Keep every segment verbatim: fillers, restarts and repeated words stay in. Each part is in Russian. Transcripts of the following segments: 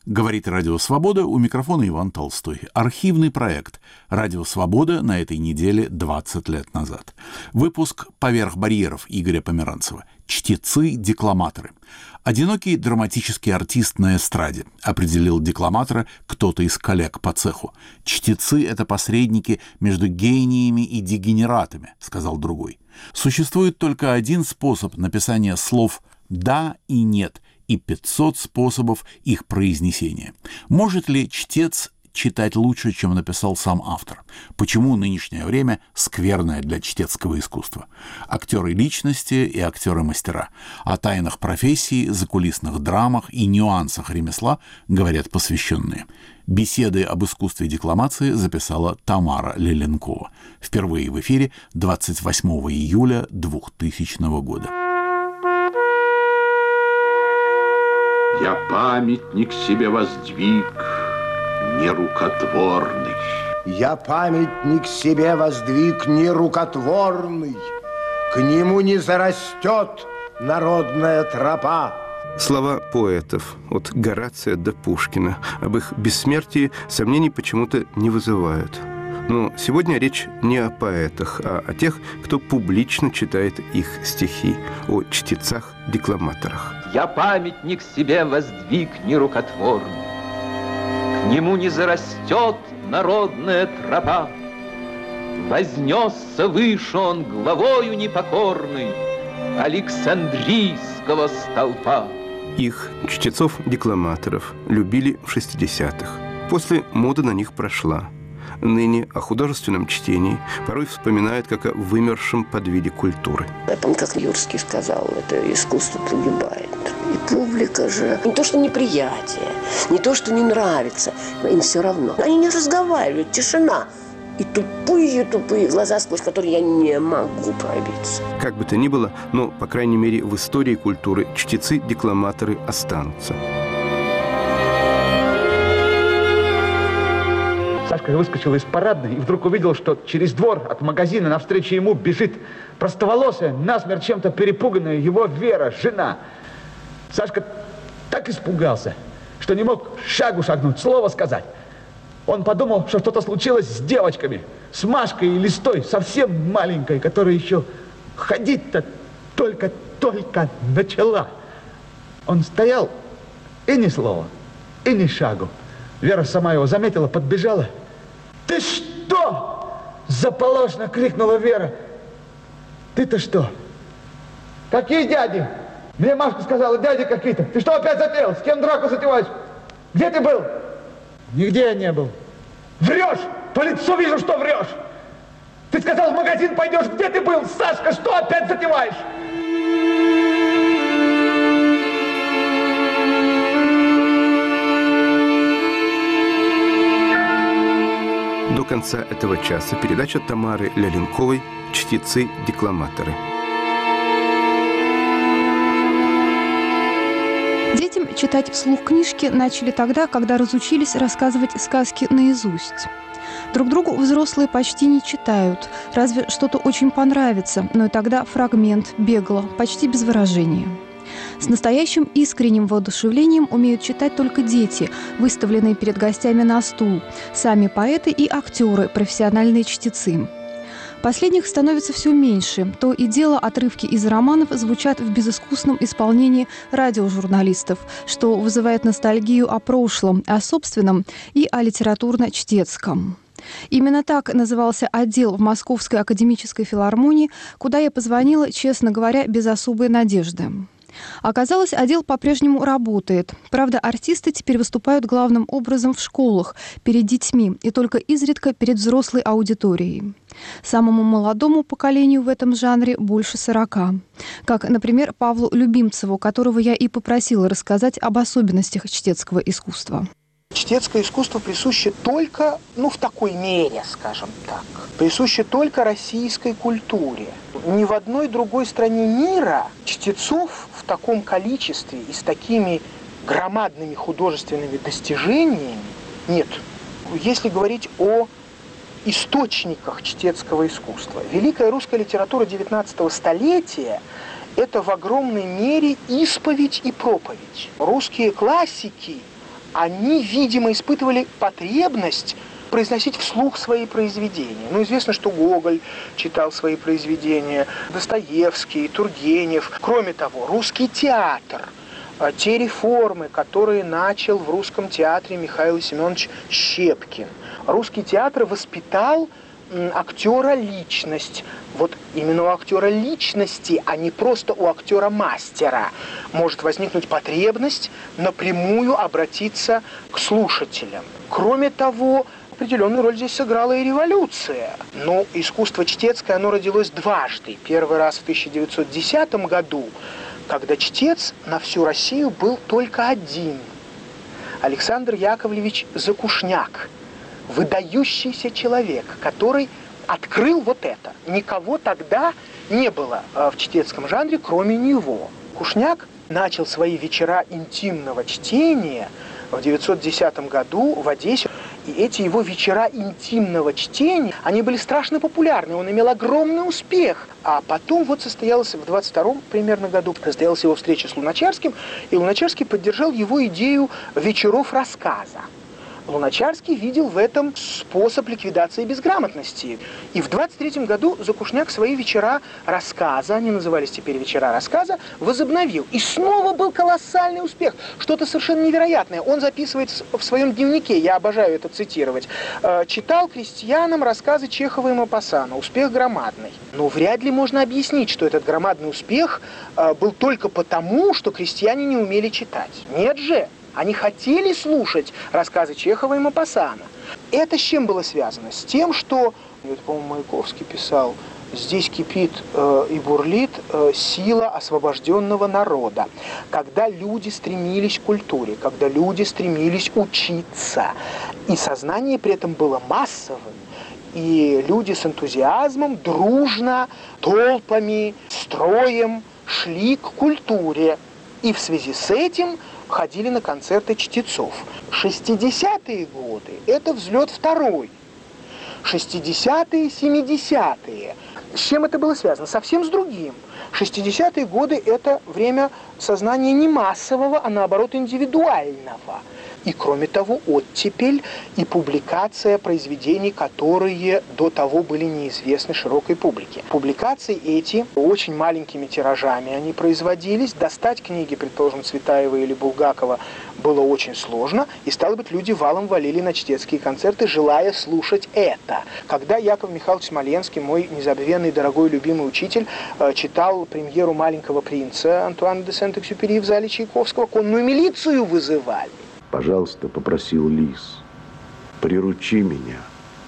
Говорит Радио Свобода, у микрофона Иван Толстой. Архивный проект Радио Свобода на этой неделе двадцать лет назад. Выпуск «Поверх барьеров» Игоря Померанцева. Чтецы-декламаторы. Одинокий драматический артист на эстраде. Определил декламатора кто-то из коллег по цеху. Чтецы — это посредники между гениями и дегенератами, сказал другой. Существует только один способ написания слов «да» и «нет», и пятьсот способов их произнесения. Может ли чтец читать лучше, чем написал сам автор? Почему нынешнее время скверное для чтецкого искусства? Актеры личности и актеры-мастера. О тайнах профессии, закулисных драмах и нюансах ремесла говорят посвященные. Беседы об искусстве декламации записала Тамара Леленкова. Впервые в эфире двадцать восьмого июля двухтысячного года. Я памятник себе воздвиг нерукотворный. Я памятник себе воздвиг нерукотворный. К нему не зарастет народная тропа. Слова поэтов от Горация до Пушкина об их бессмертии сомнений почему-то не вызывают. Но сегодня речь не о поэтах, а о тех, кто публично читает их стихи, о чтецах-декламаторах. Я памятник себе воздвиг нерукотворный. К нему не зарастет народная тропа. Вознесся выше он главою непокорной Александрийского столпа. Их, чтецов-декламаторов, любили в шестидесятых. После мода на них прошла. Ныне о художественном чтении порой вспоминают как о вымершем подвиде культуры. Я помню, как Юрский сказал, это искусство погибает. И публика же, не то что неприятие, не то что не нравится, им все равно. Они не разговаривают, тишина. И тупые-тупые глаза, сквозь которые я не могу пробиться. Как бы то ни было, но, по крайней мере, в истории культуры чтецы-декламаторы останутся. Сашка выскочил из парадной и вдруг увидел, что через двор от магазина навстречу ему бежит простоволосая, насмерть чем-то перепуганная его Вера, жена. Сашка так испугался, что не мог шагу шагнуть, слова сказать. Он подумал, что что-то случилось с девочками, с Машкой и Листой, совсем маленькой, которая еще ходить-то только-только начала. Он стоял, и ни слова, и ни шагу. Вера сама его заметила, подбежала. «Ты что?» – заполошно крикнула Вера. «Ты-то что?» «Какие дяди?» Мне Машка сказала, дяди какие-то. Ты что опять затеял? С кем драку затеваешь? Где ты был? Нигде я не был. Врешь! По лицу вижу, что врешь! Ты сказал, в магазин пойдешь. Где ты был? Сашка, что опять затеваешь? До конца этого часа передача Тамары Леленковой «Чтецы-декламаторы». Детям читать вслух книжки начали тогда, когда разучились рассказывать сказки наизусть. Друг другу взрослые почти не читают, разве что-то очень понравится, но и тогда фрагмент, бегло, почти без выражения. С настоящим искренним воодушевлением умеют читать только дети, выставленные перед гостями на стул, сами поэты и актеры, профессиональные чтецы. Последних становится все меньше. То и дело отрывки из романов звучат в безыскусном исполнении радиожурналистов, что вызывает ностальгию о прошлом, о собственном и о литературно-чтецком. Именно так назывался отдел в Московской академической филармонии, куда я позвонила, честно говоря, без особой надежды. Оказалось, отдел по-прежнему работает. Правда, артисты теперь выступают главным образом в школах, перед детьми и только изредка перед взрослой аудиторией. Самому молодому поколению в этом жанре больше сорока. Как, например, Павлу Любимцеву, которого я и попросила рассказать об особенностях чтецкого искусства. Чтецкое искусство присуще только, ну, в такой мере, скажем так, присуще только российской культуре. Ни в одной другой стране мира чтецов в таком количестве и с такими громадными художественными достижениями нет. Если говорить о источниках чтецкого искусства, великая русская литература девятнадцатого столетия – это в огромной мере исповедь и проповедь. Русские классики, они, видимо, испытывали потребность произносить вслух свои произведения. Ну, известно, что Гоголь читал свои произведения, Достоевский, Тургенев. Кроме того, русский театр, те реформы, которые начал в русском театре Михаил Семенович Щепкин. Русский театр воспитал актера личность. Вот именно у актера личности, а не просто у актера-мастера, может возникнуть потребность напрямую обратиться к слушателям. Кроме того, определенную роль здесь сыграла и революция. Но искусство чтецкое, оно родилось дважды. Первый раз в тысяча девятьсот десятом году, когда чтец на всю Россию был только один. Александр Яковлевич Закушняк. Выдающийся человек, который открыл вот это. Никого тогда не было в чтецком жанре, кроме него. Кушняк начал свои вечера интимного чтения в девятьсот десятом году в Одессе. И эти его вечера интимного чтения, они были страшно популярны, он имел огромный успех. А потом вот состоялась в двадцать втором примерно году, состоялась его встреча с Луначарским, и Луначарский поддержал его идею вечеров рассказа. Луначарский видел в этом способ ликвидации безграмотности. И в двадцать третьем году Закушняк свои вечера рассказа, они назывались теперь вечера рассказа, возобновил. И снова был колоссальный успех. Что-то совершенно невероятное. Он записывает в своем дневнике, я обожаю это цитировать, читал крестьянам рассказы Чехова и Мопассана. Успех громадный. Но вряд ли можно объяснить, что этот громадный успех был только потому, что крестьяне не умели читать. Нет же. Они хотели слушать рассказы Чехова и Мопассана. Это с чем было связано? С тем, что, это, по-моему, Маяковский писал, здесь кипит э, и бурлит э, сила освобожденного народа. Когда люди стремились к культуре, когда люди стремились учиться, и сознание при этом было массовым, и люди с энтузиазмом, дружно, толпами, строем шли к культуре. И в связи с этим ходили на концерты чтецов. шестидесятые годы – это взлет второй. шестидесятые, семидесятые. С чем это было связано? Совсем с другим. шестидесятые годы – это время сознания не массового, а наоборот индивидуального. И, кроме того, оттепель и публикация произведений, которые до того были неизвестны широкой публике. Публикации эти очень маленькими тиражами они производились. Достать книги, предположим, Цветаева или Булгакова, было очень сложно. И, стало быть, люди валом валили на чтецкие концерты, желая слушать это. Когда Яков Михайлович Смоленский, мой незабвенный, дорогой, любимый учитель, читал премьеру «Маленького принца» Антуана де Сент-Экзюпери в зале Чайковского, конную милицию вызывали. «Пожалуйста, — попросил Лис, — приручи меня».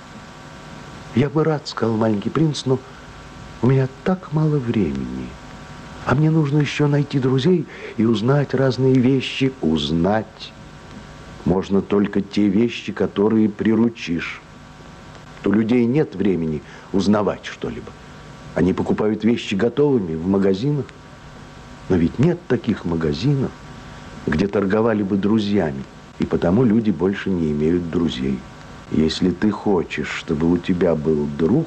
«Я бы рад, — сказал маленький принц, — но у меня так мало времени. А мне нужно еще найти друзей и узнать разные вещи. Узнать можно только те вещи, которые приручишь. У людей нет времени узнавать что-либо. Они покупают вещи готовыми в магазинах. Но ведь нет таких магазинов, где торговали бы друзьями, и потому люди больше не имеют друзей. Если ты хочешь, чтобы у тебя был друг,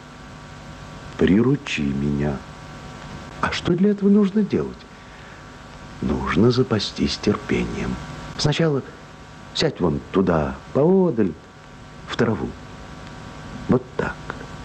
приручи меня». А что для этого нужно делать? Нужно запастись терпением. Сначала сядь вон туда, поодаль, в траву. Вот так.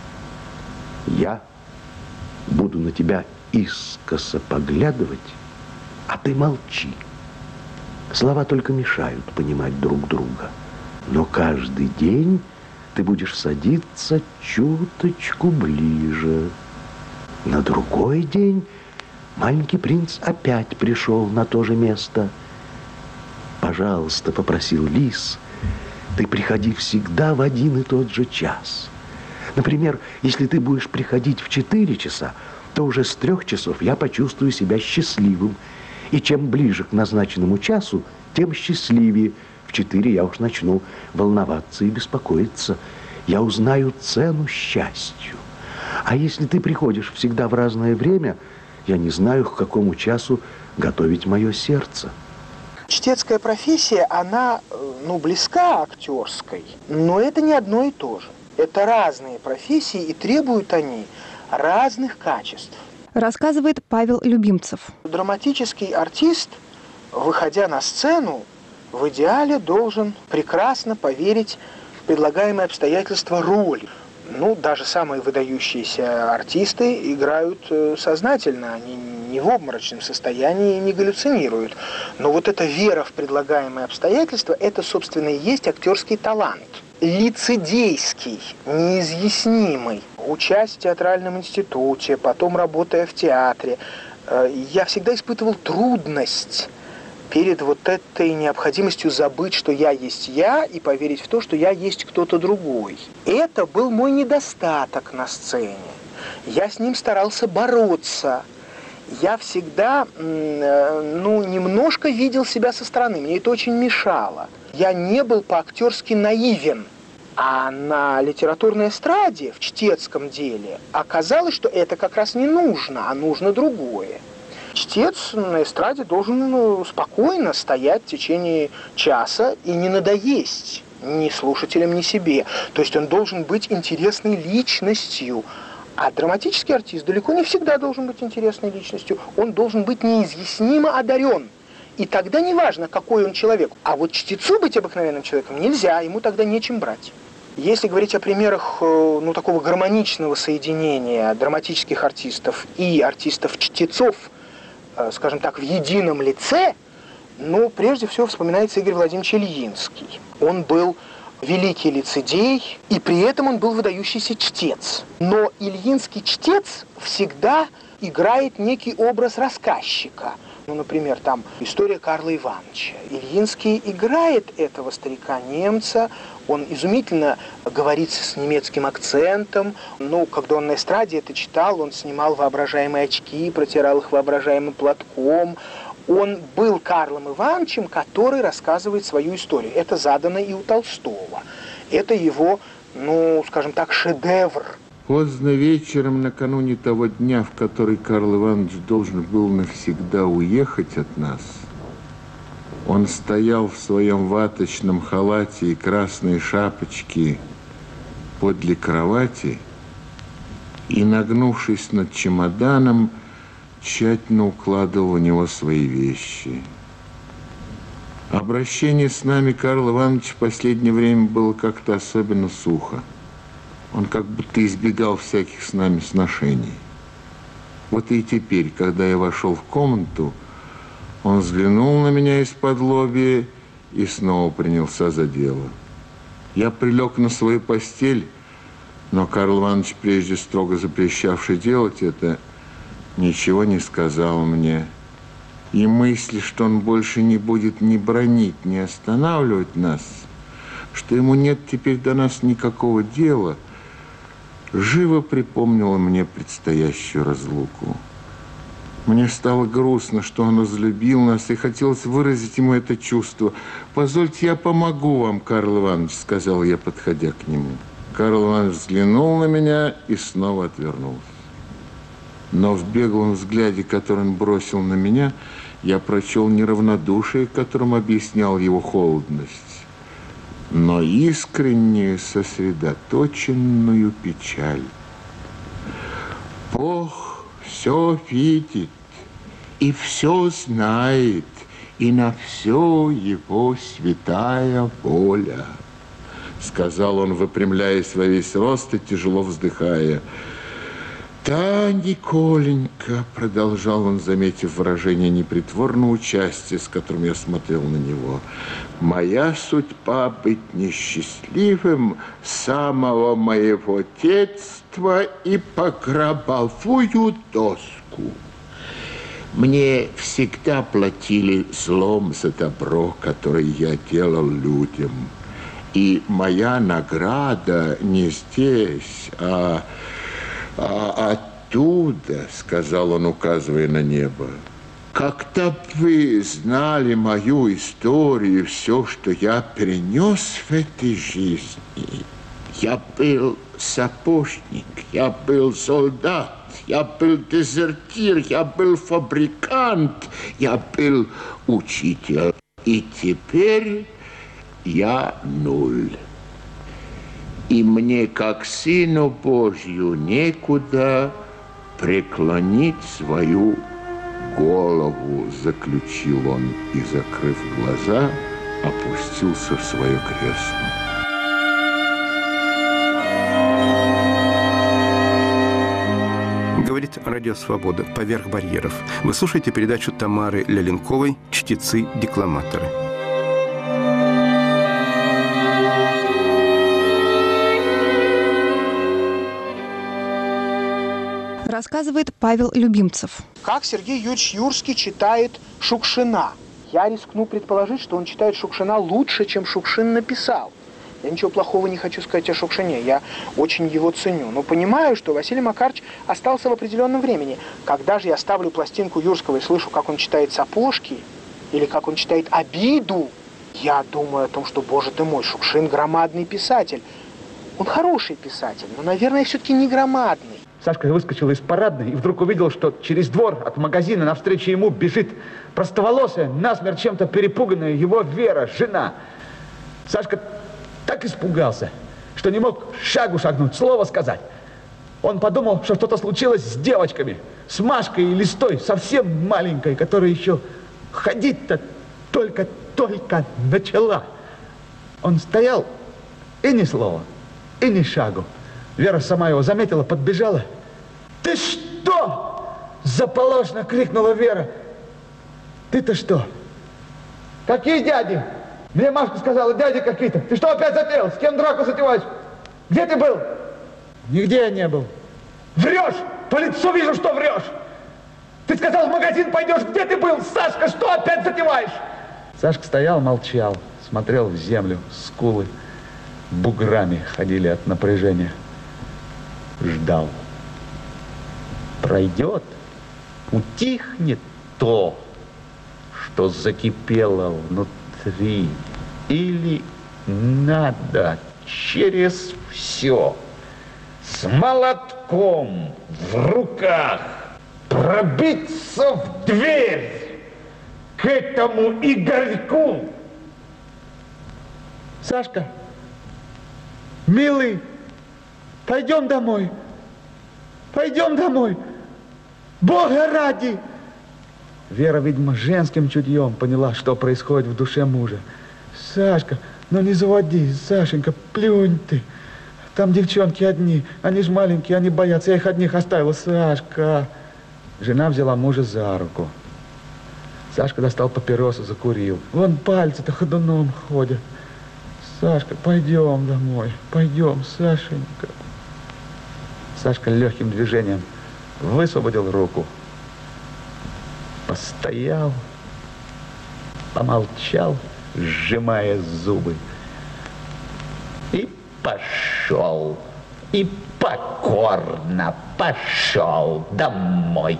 Я буду на тебя искоса поглядывать, а ты молчи. Слова только мешают понимать друг друга. Но каждый день ты будешь садиться чуточку ближе. На другой день маленький принц опять пришел на то же место. «Пожалуйста, — попросил Лис, — ты приходи всегда в один и тот же час. Например, если ты будешь приходить в четыре часа, то уже с трех часов я почувствую себя счастливым. И чем ближе к назначенному часу, тем счастливее. В четыре я уж начну волноваться и беспокоиться. Я узнаю цену счастью. А если ты приходишь всегда в разное время, я не знаю, к какому часу готовить мое сердце». Чтецкая профессия, она, ну, близка актерской, но это не одно и то же. Это разные профессии, и требуют они разных качеств. Рассказывает Павел Любимцев. Драматический артист, выходя на сцену, в идеале должен прекрасно поверить в предлагаемые обстоятельства роли. Ну, даже самые выдающиеся артисты играют сознательно, они не в обморочном состоянии и не галлюцинируют. Но вот эта вера в предлагаемые обстоятельства, это, собственно, и есть актерский талант. Лицедейский, неизъяснимый. Учась в театральном институте, потом работая в театре, я всегда испытывал трудность перед вот этой необходимостью забыть, что я есть я, и поверить в то, что я есть кто-то другой. Это был мой недостаток на сцене. Я с ним старался бороться. Я всегда, ну, немножко видел себя со стороны. Мне это очень мешало. Я не был по-актерски наивен. А на литературной эстраде, в чтецком деле, оказалось, что это как раз не нужно, а нужно другое. Чтец на эстраде должен ну, спокойно стоять в течение часа и не надоесть ни слушателям, ни себе. То есть он должен быть интересной личностью. А драматический артист далеко не всегда должен быть интересной личностью. Он должен быть неизъяснимо одарен. И тогда не важно, какой он человек. А вот чтецу быть обыкновенным человеком нельзя, ему тогда нечем брать. Если говорить о примерах ну, такого гармоничного соединения драматических артистов и артистов-чтецов, скажем так, в едином лице, ну, прежде всего вспоминается Игорь Владимирович Ильинский. Он был великий лицедей, и при этом он был выдающийся чтец. Но Ильинский чтец всегда играет некий образ рассказчика. Ну, например, там история Карла Ивановича. Ильинский играет этого старика-немца, он изумительно говорит с немецким акцентом. Ну, когда он на эстраде это читал, он снимал воображаемые очки, протирал их воображаемым платком. Он был Карлом Ивановичем, который рассказывает свою историю. Это задано и у Толстого. Это его, ну, скажем так, шедевр. Поздно вечером, накануне того дня, в который Карл Иванович должен был навсегда уехать от нас, он стоял в своем ваточном халате и красной шапочке подле кровати и, нагнувшись над чемоданом, тщательно укладывал в него свои вещи. Обращение с нами Карла Ивановича в последнее время было как-то особенно сухо. Он как будто избегал всяких с нами сношений. Вот и теперь, когда я вошел в комнату, он взглянул на меня из-под лобья и снова принялся за дело. Я прилег на свою постель, но Карл Иванович, прежде строго запрещавший делать это, ничего не сказал мне. И мысль, что он больше не будет ни бранить, ни останавливать нас, что ему нет теперь до нас никакого дела, живо припомнила мне предстоящую разлуку. Мне стало грустно, что он разлюбил нас, и хотелось выразить ему это чувство. «Позвольте, я помогу вам, Карл Иванович», — сказал я, подходя к нему. Карл Иванович взглянул на меня и снова отвернулся. Но в беглом взгляде, который он бросил на меня, я прочел не равнодушие, которым объяснял его холодность, но искреннюю, сосредоточенную печаль. Бог все видит и все знает, и на все его святая воля, сказал он, выпрямляясь во весь рост и тяжело вздыхая. «Да, Николенька», — продолжал он, заметив выражение непритворного участия, с которым я смотрел на него, «моя судьба быть несчастливым с самого моего детства и по гробовую доску. Мне всегда платили злом за добро, которое я делал людям. И моя награда не здесь, а... «А оттуда, — сказал он, указывая на небо, — когда б вы знали мою историю, все, что я перенес в этой жизни. Я был сапожник, я был солдат, я был дезертир, я был фабрикант, я был учитель. И теперь я нуль. И мне, как Сыну Божью, некуда преклонить свою голову», — заключил он и, закрыв глаза, опустился в свое кресло. Говорит Радио Свобода «Поверх барьеров». Вы слушаете передачу Тамары Леленковой «Чтецы-декламаторы». Рассказывает Павел Любимцев. Как Сергей Юрьевич Юрский читает Шукшина? Я рискну предположить, что он читает Шукшина лучше, чем Шукшин написал. Я ничего плохого не хочу сказать о Шукшине, я очень его ценю. Но понимаю, что Василий Макарович остался в определенном времени. Когда же я ставлю пластинку Юрского и слышу, как он читает «Сапожки», или как он читает «Обиду», я думаю о том, что, боже ты мой, Шукшин громадный писатель. Он хороший писатель, но, наверное, все-таки не громадный. Сашка выскочил из парадной и вдруг увидел, что через двор от магазина навстречу ему бежит простоволосая, насмерть чем-то перепуганная его Вера, жена. Сашка так испугался, что не мог шагу шагнуть, слова сказать. Он подумал, что что-то случилось с девочками, с Машкой или с той, совсем маленькой, которая еще ходить-то только-только начала. Он стоял, и ни слова, и ни шагу. Вера сама его заметила, подбежала. «Ты что?» – заполошно крикнула Вера. «Ты-то что? Какие дяди? Мне Машка сказала, дяди какие-то. Ты что опять затеял? С кем драку затеваешь? Где ты был?» «Нигде я не был». «Врешь! По лицу вижу, что врешь! Ты сказал, в магазин пойдешь. Где ты был? Сашка, что опять затеваешь?» Сашка стоял, молчал, смотрел в землю, скулы буграми ходили от напряжения. Ждал. Пройдет, утихнет то, что закипело внутри. Или надо через все с молотком в руках пробиться в дверь к этому Игорьку. Сашка, милый, пойдем домой. Пойдем домой. Бога ради. Вера, видимо, женским чутьем поняла, что происходит в душе мужа. Сашка, ну не заводи, Сашенька, плюнь ты. Там девчонки одни, они ж маленькие, они боятся, я их одних оставила. Сашка. Жена взяла мужа за руку. Сашка достал папиросу, закурил. Вон пальцы-то ходуном ходят. Сашка, пойдем домой, пойдем, Сашенька. Сашка легким движением высвободил руку, постоял, помолчал, сжимая зубы, и пошел, и покорно пошел домой.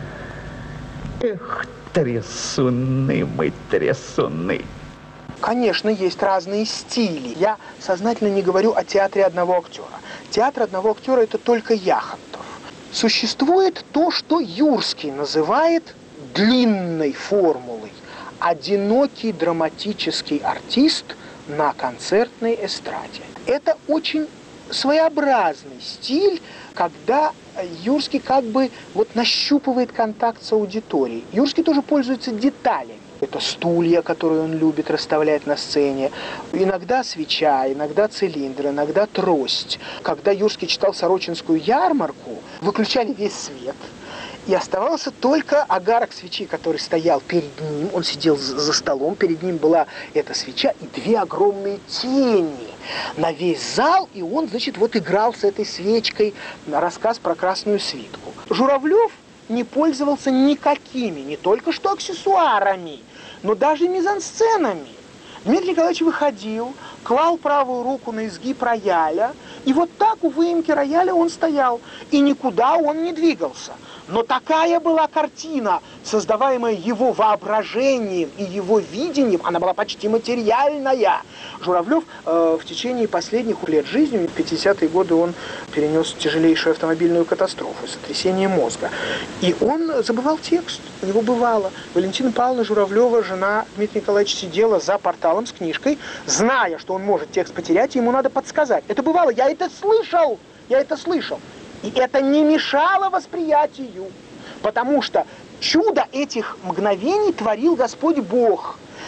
Эх, трясуны мы, трясуны. Конечно, есть разные стили. Я сознательно не говорю о театре одного актера. Театр одного актера – это только Яхонтов. Существует то, что Юрский называет длинной формулой. Одинокий драматический артист на концертной эстраде. Это очень своеобразный стиль, когда Юрский как бы вот нащупывает контакт с аудиторией. Юрский тоже пользуется деталями. Это стулья, которые он любит расставлять на сцене. Иногда свеча, иногда цилиндр, иногда трость. Когда Юрский читал Сорочинскую ярмарку, выключали весь свет. И оставался только огарок свечи, который стоял перед ним. Он сидел за столом, перед ним была эта свеча и две огромные тени на весь зал. И он, значит, вот играл с этой свечкой на рассказ про Красную свитку. Журавлев не пользовался никакими, не только что аксессуарами, но даже мизансценами. Дмитрий Николаевич выходил, клал правую руку на изгиб рояля, и вот так у выемки рояля он стоял, и никуда он не двигался. Но такая была картина, создаваемая его воображением и его видением, она была почти материальная. Журавлев э, в течение последних лет жизни, в пятидесятые годы он перенес тяжелейшую автомобильную катастрофу, сотрясение мозга. И он забывал текст, у него бывало. Валентина Павловна Журавлева, жена Дмитрия Николаевича, сидела за порталом с книжкой, зная, что он может текст потерять, и ему надо подсказать. Это бывало, я это слышал, я это слышал. И это не мешало восприятию, потому что чудо этих мгновений творил Господь Бог.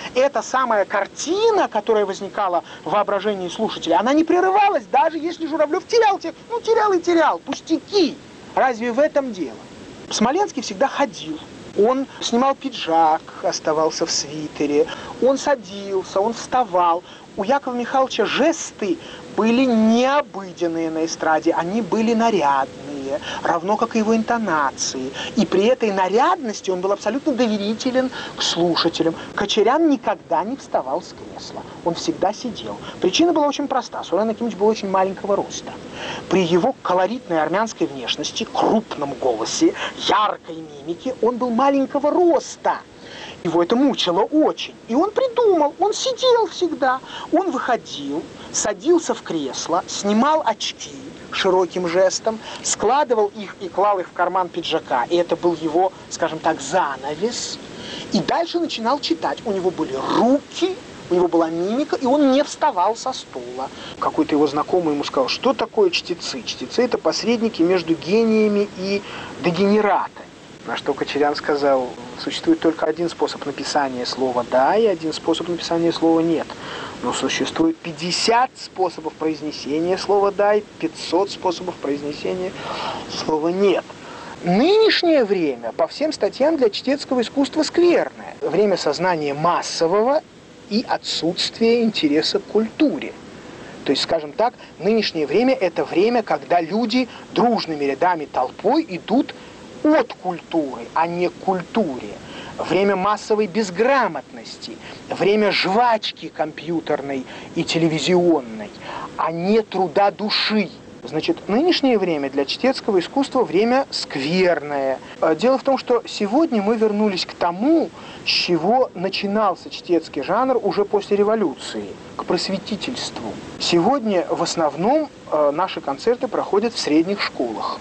эта самая картина, которая возникала в воображении слушателя, она не прерывалась, даже если Журавлев терял текст. Ну, терял и терял, пустяки. Разве в этом дело? Смоленский всегда ходил. Он снимал пиджак, оставался в свитере, он садился, он вставал. У Якова Михайловича жесты были необыденные на эстраде, они были нарядные, равно как и его интонации. И при этой нарядности он был абсолютно доверителен к слушателям. Кочерян никогда не вставал с кресла, он всегда сидел. Причина была очень проста. Сурен Акимович был очень маленького роста. При его колоритной армянской внешности, крупном голосе, яркой мимике он был маленького роста. Его это мучило очень. И он придумал, он сидел всегда. Он выходил, садился в кресло, снимал очки широким жестом, складывал их и клал их в карман пиджака. И это был его, скажем так, занавес. И дальше начинал читать. У него были руки, у него была мимика, и он не вставал со стула. Какой-то его знакомый ему сказал, что такое чтецы? Чтецы – это посредники между гениями и дегенератами. На что Кочерян сказал, существует только один способ написания слова «да» и один способ написания слова «нет». Но существует пятьдесят способов произнесения слова «да» и пятьсот способов произнесения слова «нет». Нынешнее время по всем статьям для чтецкого искусства скверное. Время сознания массового и отсутствия интереса к культуре. То есть, скажем так, нынешнее время – это время, когда люди дружными рядами толпой идут от культуры, а не к культуре. Время массовой безграмотности, время жвачки компьютерной и телевизионной, а не труда души. Значит, нынешнее время для чтецкого искусства время скверное. Дело в том, что сегодня мы вернулись к тому, с чего начинался чтецкий жанр уже после революции, к просветительству. Сегодня в основном наши концерты проходят в средних школах.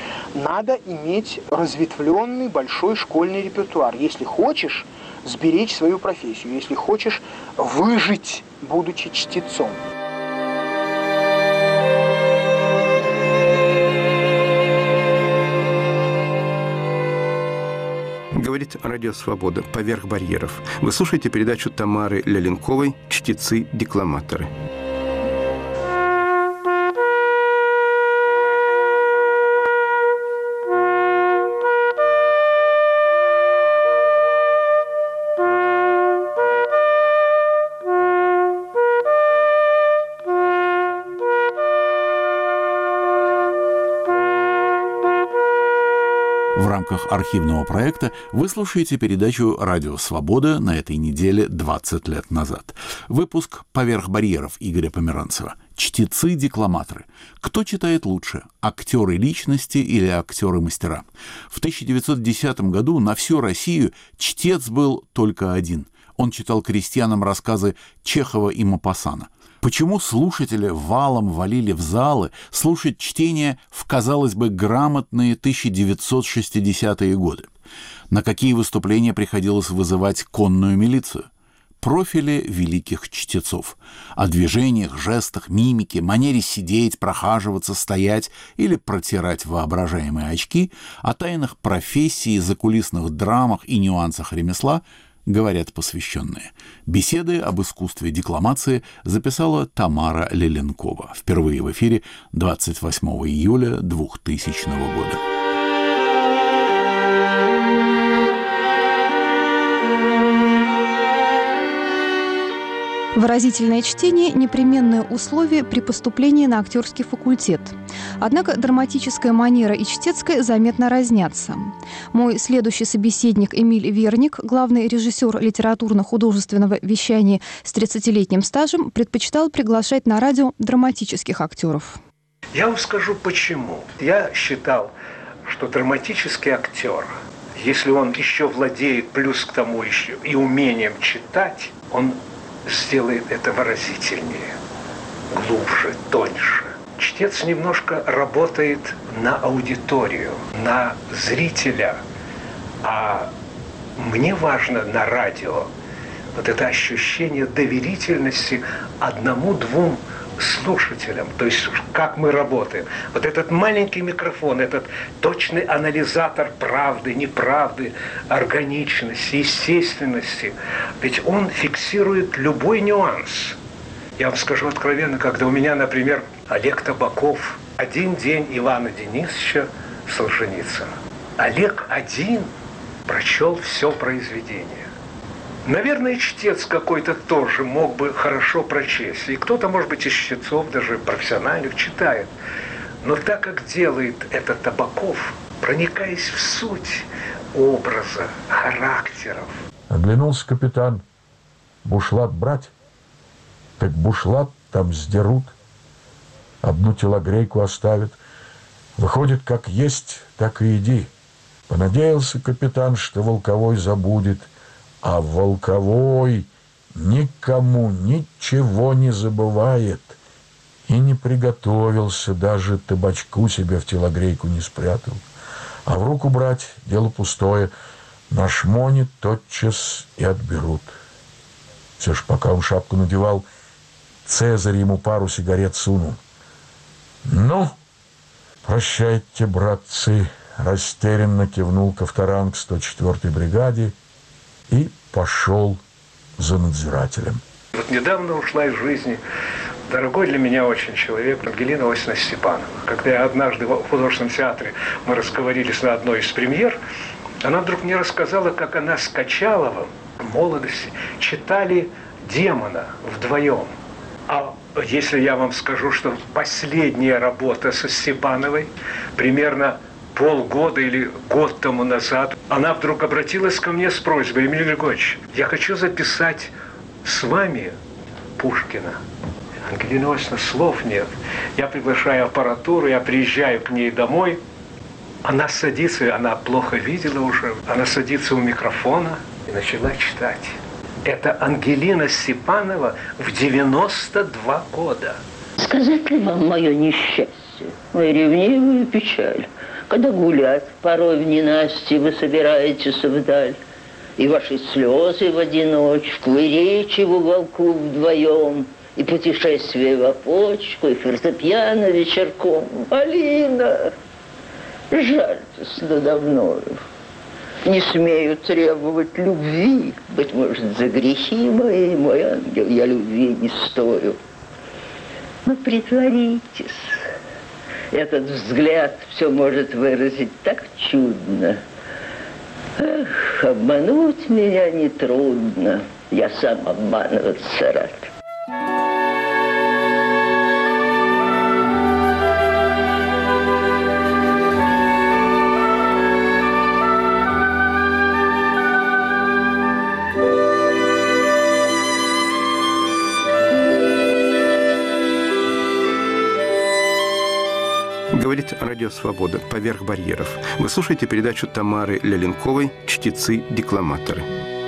Надо иметь разветвленный большой школьный репертуар. Если хочешь сберечь свою профессию, если хочешь выжить, будучи чтецом. Говорит Радио Свобода «Поверх барьеров». Вы слушаете передачу Тамары Леленковой «Чтецы-декламаторы». В рамках архивного проекта вы слушаете передачу «Радио Свобода» на этой неделе двадцать лет назад. Выпуск «Поверх барьеров» Игоря Померанцева. Чтецы-декламаторы. Кто читает лучше, актеры личности или актеры-мастера? В тысяча девятьсот десятом году на всю Россию чтец был только один. Он читал крестьянам рассказы Чехова и Мопассана. Почему слушатели валом валили в залы слушать чтение в, казалось бы, грамотные тысяча девятьсот шестидесятые годы? На какие выступления приходилось вызывать конную милицию? Профили великих чтецов. О движениях, жестах, мимике, манере сидеть, прохаживаться, стоять или протирать воображаемые очки, о тайнах профессии, закулисных драмах и нюансах ремесла говорят посвященные. Беседы об искусстве декламации записала Тамара Леленкова. Впервые в эфире двадцать восьмого июля двухтысячного года. Выразительное чтение – непременное условие при поступлении на актерский факультет. Однако драматическая манера и чтецкая заметно разнятся. Мой следующий собеседник Эмиль Верник, главный режиссер литературно-художественного вещания с тридцатилетним стажем, предпочитал приглашать на радио драматических актеров. Я вам скажу почему. Я считал, что драматический актер, если он еще владеет плюс к тому еще и умением читать, он сделает это выразительнее, глубже, тоньше. Чтец немножко работает на аудиторию, на зрителя, а мне важно на радио вот это ощущение доверительности одному-двум слушателям, то есть как мы работаем. Вот этот маленький микрофон, этот точный анализатор правды, неправды, органичности, естественности, ведь он фиксирует любой нюанс. Я вам скажу откровенно, когда у меня, например, Олег Табаков, «Один день Ивана Денисовича Солженицына». Олег один прочел все произведение. Наверное, чтец какой-то тоже мог бы хорошо прочесть. И кто-то, может быть, из чтецов, даже профессиональных, читает. Но так как делает это Табаков, проникаясь в суть образа, характеров. Оглянулся капитан. Бушлат брать? Так бушлат там сдерут. Одну телогрейку оставят. Выходит, как есть, так и иди. Понадеялся капитан, что Волковой забудет. А Волковой никому ничего не забывает. И не приготовился, даже табачку себе в телогрейку не спрятал. А в руку брать — дело пустое. На шмоне тотчас и отберут. Все ж пока он шапку надевал, Цезарь ему пару сигарет сунул. «Ну, прощайте, братцы!» Растерянно кивнул Ковторанг сто четвёртой бригаде и пошел за надзирателем. Вот недавно ушла из жизни дорогой для меня очень человек Ангелина Иосифовна Степанова. Когда я однажды в художественном театре, мы разговорились на одной из премьер, она вдруг мне рассказала, как она с Качаловым в молодости читали «Демона» вдвоем. А если я вам скажу, что последняя работа со Степановой примерно полгода или год тому назад, она вдруг обратилась ко мне с просьбой: Емельян Григорьевич, я хочу записать с вами Пушкина. Ангелина Иосифовна, слов нет. Я приглашаю аппаратуру, я приезжаю к ней домой. Она садится, она плохо видела уже, она садится у микрофона и начала читать. Это Ангелина Степанова в девяносто два года. Сказать ли вам мое несчастье, мою ревнивую печаль, когда гулять порой в ненастье вы собираетесь вдаль, и ваши слезы в одиночку, и речи в уголку вдвоем, и путешествие в опочку, и фортепиано вечерком. Алина, жальтесь надо мною. Не смею требовать любви, быть может, за грехи мои, мой ангел, я любви не стою. Но притворитесь. Этот взгляд все может выразить так чудно. Эх, обмануть меня нетрудно. Я сам обманываться рад. Говорит Радио Свобода. Поверх барьеров. Вы слушаете передачу Тамары Леленковой «Чтецы-декламаторы».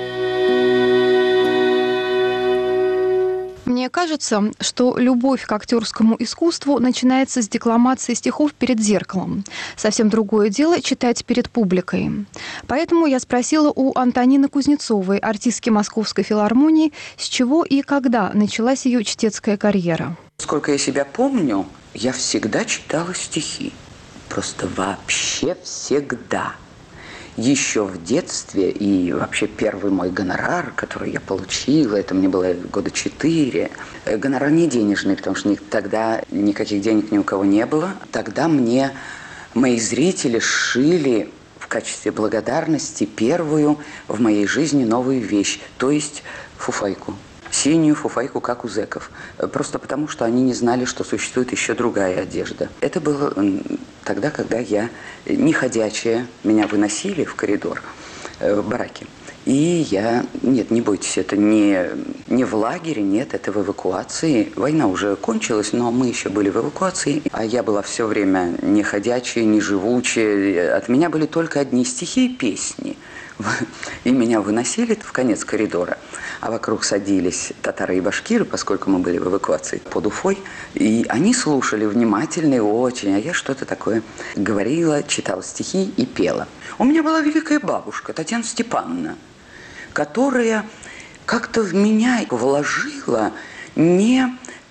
Мне кажется, что любовь к актерскому искусству начинается с декламации стихов перед зеркалом. Совсем другое дело читать перед публикой. Поэтому я спросила у Антонины Кузнецовой, артистки Московской филармонии, с чего и когда началась ее чтецкая карьера. Сколько я себя помню, я всегда читала стихи. Просто вообще всегда. Еще в детстве, и вообще первый мой гонорар, который я получила, это мне было года четыре. Гонорар не денежный, потому что тогда никаких денег ни у кого не было. Тогда мне мои зрители шили в качестве благодарности первую в моей жизни новую вещь, то есть фуфайку. Синюю фуфайку, как у зэков. Просто потому, что они не знали, что существует еще другая одежда. Это было тогда, когда я не ходячая, меня выносили в коридор, в бараке. И я... Нет, не бойтесь, это не, не в лагере, нет, это в эвакуации. Война уже кончилась, но мы еще были в эвакуации. А я была все время не ходячая, не живучая. От меня были только одни стихи и песни. И меня выносили в конец коридора, а вокруг садились татары и башкиры, поскольку мы были в эвакуации под Уфой, и они слушали внимательно и очень, а я что-то такое говорила, читала стихи и пела. У меня была великая бабушка Татьяна Степановна, которая как-то в меня вложила не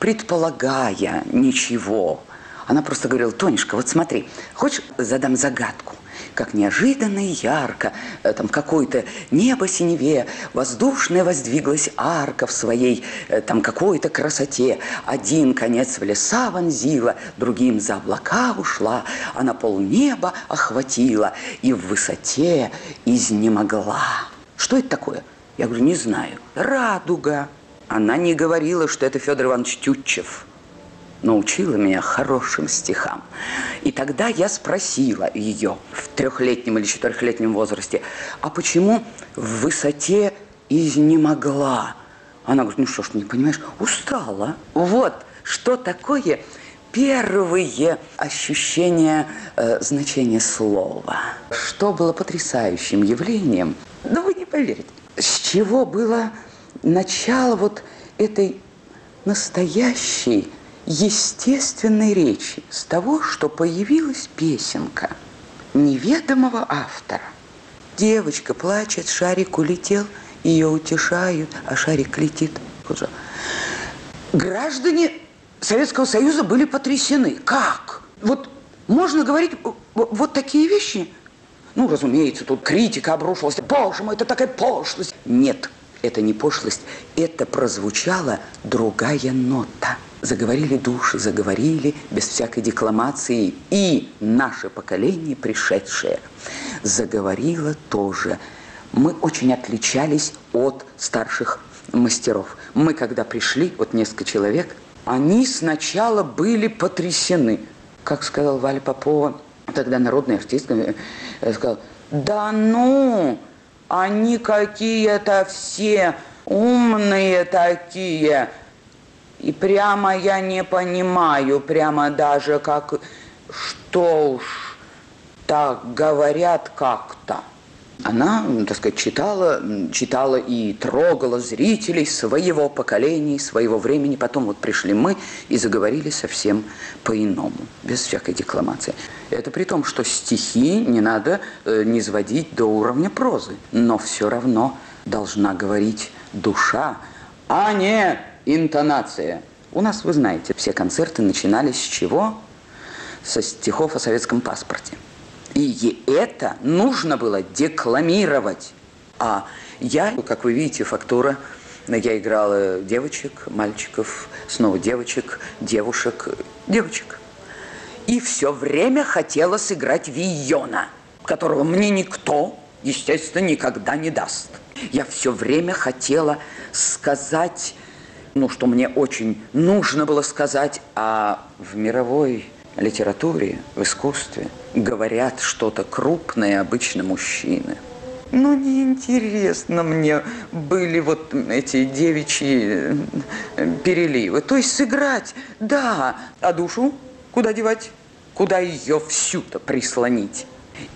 предполагая ничего. Она просто говорила: Тонюшка, вот смотри, хочешь, задам загадку? Как неожиданно и ярко, там какое-то небо синеве, воздушная воздвиглась арка в своей там какой-то красоте. Один конец в леса вонзила, другим за облака ушла, а на полнеба охватила и в высоте изнемогла. Что это такое? Я говорю: не знаю. Радуга. Она не говорила, что это Федор Иванович Тютчев. Научила меня хорошим стихам. И тогда я спросила ее в трехлетнем или четырехлетнем возрасте: а почему в высоте изнемогла? Она говорит: ну что ж, не понимаешь, устала. Вот что такое первые ощущения э, значения слова. Что было потрясающим явлением? Да вы не поверите. С чего было начало вот этой настоящей естественной речи? С того, что появилась песенка неведомого автора. Девочка плачет, шарик улетел, ее утешают, а шарик летит. Граждане Советского Союза были потрясены. Как? Вот можно говорить вот такие вещи? Ну, разумеется, тут критика обрушилась. Боже мой, это такая пошлость. Нет, это не пошлость. Это прозвучала другая нота. Заговорили души, заговорили без всякой декламации. И наше поколение, пришедшее, заговорило тоже. Мы очень отличались от старших мастеров. Мы, когда пришли, вот несколько человек, они сначала были потрясены. Как сказала Валя Попова, тогда народная артистка, сказала: да ну, они какие-то все умные такие. И прямо я не понимаю, прямо даже как, что уж так говорят как-то. Она, так сказать, читала, читала и трогала зрителей своего поколения, своего времени. Потом вот пришли мы и заговорили совсем по-иному, без всякой декламации. Это при том, что стихи не надо э, низводить до уровня прозы. Но все равно должна говорить душа, а не интонация. У нас, вы знаете, все концерты начинались с чего? Со стихов о советском паспорте. И это нужно было декламировать. А я, как вы видите, фактура, я играла девочек, мальчиков, снова девочек, девушек, девочек. И все время хотела сыграть Вийона, которого мне никто, естественно, никогда не даст. Я все время хотела сказать, ну, что мне очень нужно было сказать, а в мировой литературе, в искусстве говорят что-то крупное обычно мужчины. Ну, неинтересно мне были вот эти девичьи переливы. То есть сыграть, да, а душу куда девать? Куда ее всю-то прислонить?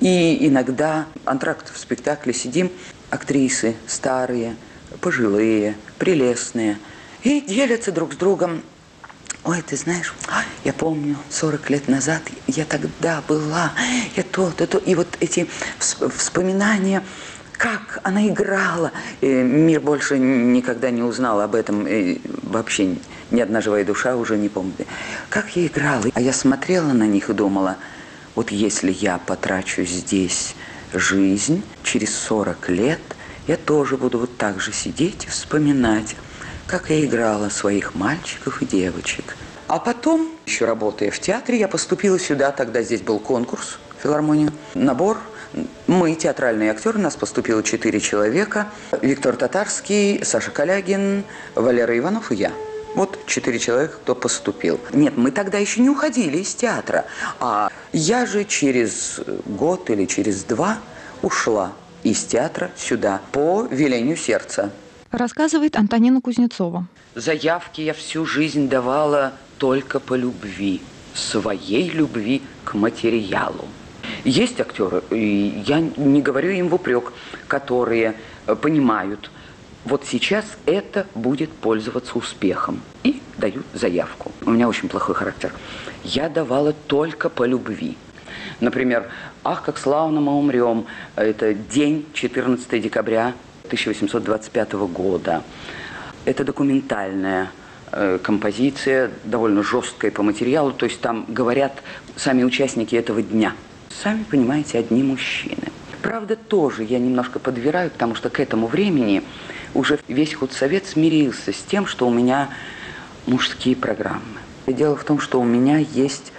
И иногда антракт в спектакле сидим, актрисы старые, пожилые, прелестные, и делятся друг с другом. Ой, ты знаешь, я помню, сорок лет назад я тогда была, я то-то, то. И вот эти вспоминания, как она играла. И мир больше никогда не узнал об этом, и вообще ни одна живая душа уже не помнит. Как я играла. А я смотрела на них и думала, вот если я потрачу здесь жизнь, через сорок лет я тоже буду вот так же сидеть и вспоминать, как я играла своих мальчиков и девочек. А потом, еще работая в театре, я поступила сюда, тогда здесь был конкурс в филармонию, набор. Мы, театральные актеры, нас поступило четыре человека. Виктор Татарский, Саша Калягин, Валера Иванов и я. Вот четыре человека, кто поступил. Нет, мы тогда еще не уходили из театра. А я же через год или через два ушла из театра сюда по велению сердца. Рассказывает Антонина Кузнецова. Заявки я всю жизнь давала только по любви, своей любви к материалу. Есть актеры, и я не говорю им в упрек, которые понимают, вот сейчас это будет пользоваться успехом, и дают заявку. У меня очень плохой характер. Я давала только по любви. Например, «Ах, как славно мы умрем» – это день четырнадцатого декабря тысяча восемьсот двадцать пятого года. Это документальная композиция довольно жесткая по материалу, то есть там говорят сами участники этого дня. Сами понимаете, одни мужчины. Правда, тоже я немножко подбираю, потому что к этому времени уже весь худсовет смирился с тем, что у меня мужские программы. И дело в том, что у меня есть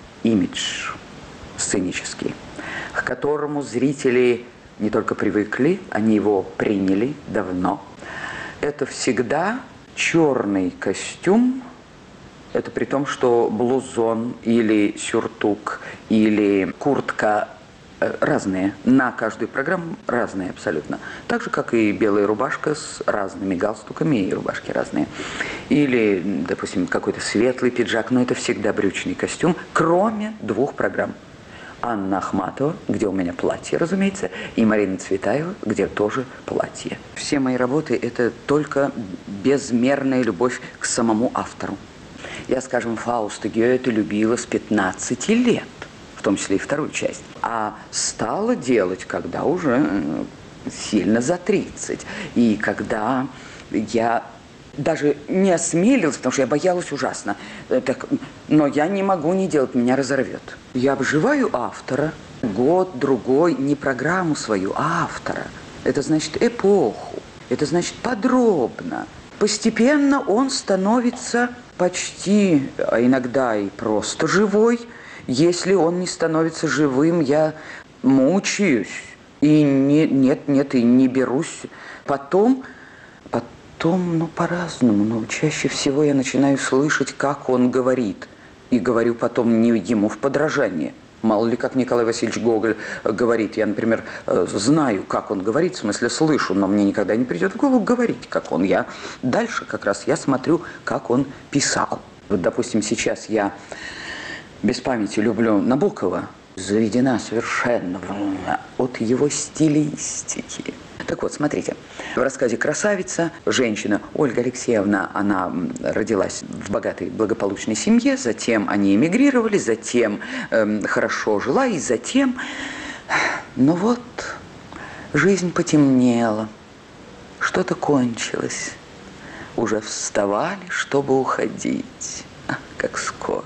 имидж сценический, к которому зрители не только привыкли, они его приняли давно. Это всегда черный костюм, это при том, что блузон или сюртук или куртка разные, на каждую программу разные абсолютно. Так же, как и белая рубашка с разными галстуками, и рубашки разные. Или, допустим, какой-то светлый пиджак, но это всегда брючный костюм, кроме двух программ. Анна Ахматова, где у меня платье, разумеется, и Марина Цветаева, где тоже платье. Все мои работы – это только безмерная любовь к самому автору. Я, скажем, Фауста Гёте любила с пятнадцати лет, в том числе и вторую часть. А стала делать, когда уже сильно за тридцать. И когда я даже не осмелилась, потому что я боялась ужасно. Так, но я не могу не делать, меня разорвет. Я обживаю автора год-другой, не программу свою, а автора. Это значит эпоху, это значит подробно. Постепенно он становится почти, а иногда и просто живой. Если он не становится живым, я мучаюсь. И не, нет, нет, и не берусь. Потом, потом, ну, по-разному. Но чаще всего я начинаю слышать, как он говорит. И говорю потом не ему в подражание. Мало ли, как Николай Васильевич Гоголь говорит. Я, например, знаю, как он говорит, в смысле слышу, но мне никогда не придет в голову говорить, как он. Я дальше как раз я смотрю, как он писал. Вот, допустим, сейчас я без памяти люблю Набокова. Заведена совершенно от его стилистики. Так вот, смотрите, в рассказе «Красавица» женщина Ольга Алексеевна, она родилась в богатой благополучной семье, затем они эмигрировали, затем э, хорошо жила, и затем, ну вот, жизнь потемнела, что-то кончилось, уже вставали, чтобы уходить, а, как скоро.